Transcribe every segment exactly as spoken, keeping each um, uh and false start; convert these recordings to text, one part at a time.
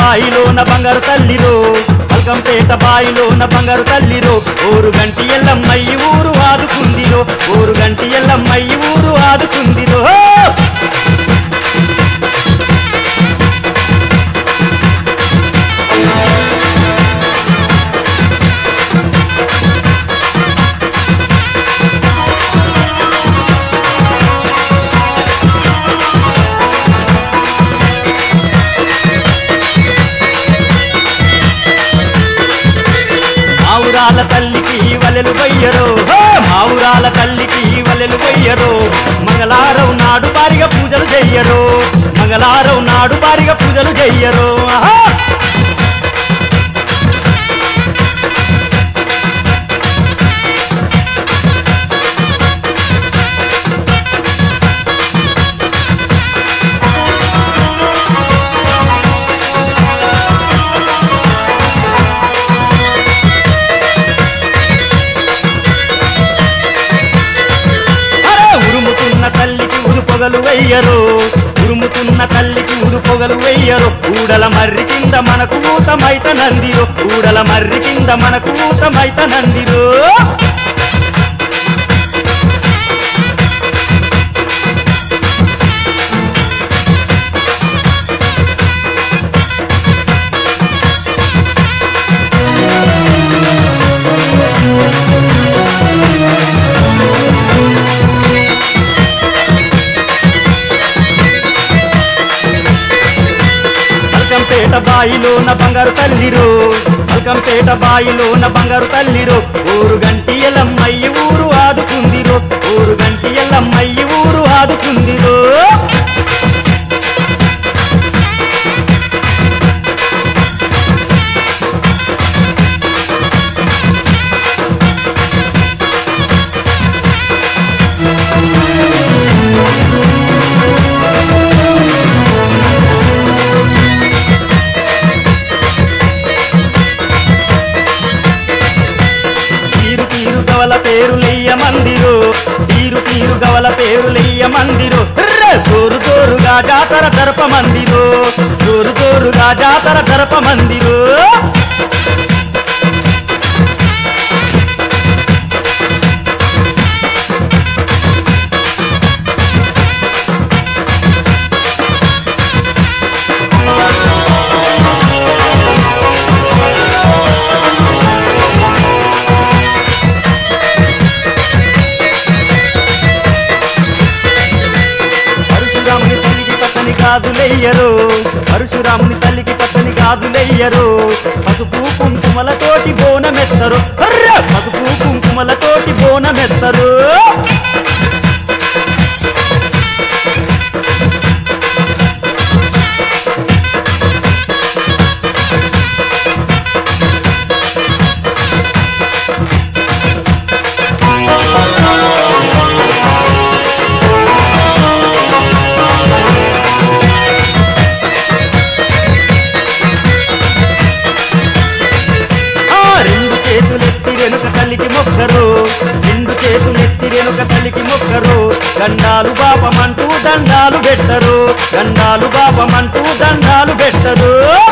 బాయిలోన బంగారు తల్లిరో మల్కంపేట బాయిలోన బంగారు తల్లిరో ఊరు గంటి ఎల్లమ్మయ్యి ఊరు ఆదుకుందిరో ఊరు గంటి ఎల్లమ్మయ్యి ఊరు ఆదుకుందిరో మావురాల తల్లికి వలెలు వయ్యరో మావురాల తల్లికి వలెలు వయ్యరో మంగళారం నాడు పారిగా పూజలు చెయ్యరో మంగళారం నాడు పారిగా పూజలు చెయ్యరో ఆహా తల్లికి ఉరు పొగలు వెయ్యరు ఉరుముతున్న తల్లికి ఉరు పొగలు వెయ్యరు ఊడల మర్రి కింద మనకు ఊతమైత నందిరో ఊడల మర్రి కింద మనకు ఊతమైత నందిరో మల్కంపేట బాయిలోన బంగారు తల్లిరో మల్కంపేట బాయిలోన బంగారు తల్లిరో ఊరు గంటి ఎల్లమ్మయ్యి ఊరు ఆదుకుందిరో ఊరు గంటి ఎల్లమ్మయ్యి ఊరు ఆదుకుందిరో గవల పేరులయ్య మందిరో తీరు తీరు గవల పేరులయ్య మందిరో జోరు జోరుగా జాతర దర్ప మందిరో జోరు జోరుగా జాతర దర్ప మందిరో గాజులెయ్యరు పరశురాముని తల్లికి పచ్చని గాజులెయ్యరు పసుపు కుంకుమలతోటి బోనమెత్తరు పసుపు కుంకుమలతోటి బోనమెత్తరు తల్లికి మొక్కరు రెండు చేతులెత్తి రేణుక తల్లికి మొక్కరు దండాలు బాపమంటూ దండాలు పెట్టరు దండాలు బాపమంటూ దండాలు పెట్టరు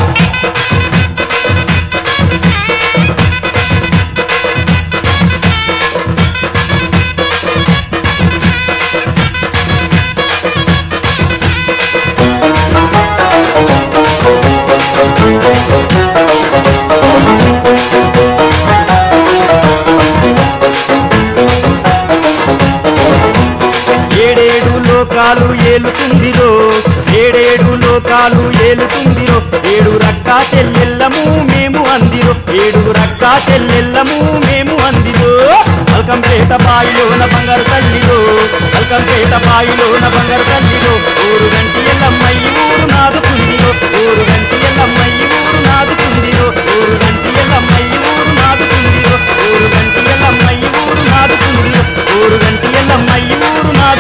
లోకాలు ఏలుతుందిరో ఏడేడు లోకాలు ఏలుతుందిరో ఏడు రక్కా చెల్లెల్లము మేము అందిరో ఏడు రక్కా చెల్లెల్లము మేము అందిరో మల్కంపేట బాయిలోన బంగారు తల్లిరో మల్కంపేట బాయిలోన బంగారు తల్లిరో ఊరు గంటి ఎల్లమ్మయ్యి ఊరు నాదుకుందిరో ఊరు గంటి ఎల్లమ్మయ్యి ఊరు నాదుకుందిరో ఊరు గంటి ఎల్లమ్మయ్యి ఊరు నాదుకుందిరో ఊరు గంటి ఎల్లమ్మయ్యి ఊరు నాదుకుందిరో ఊరు గంటి ఎల్లమ్మయ్యి ఊరు నాదు